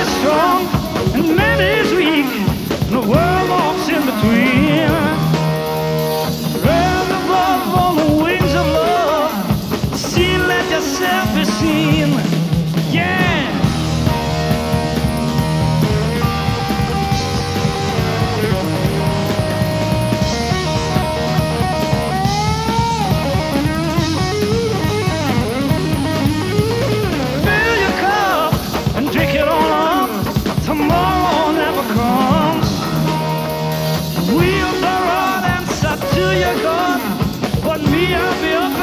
is strong and man is weak. The world walks in between. Run above on the wings of love. See, let yourself be seen. Yeah. Tomorrow never comes. Wheels are on and set to your gun, but me, I'll be up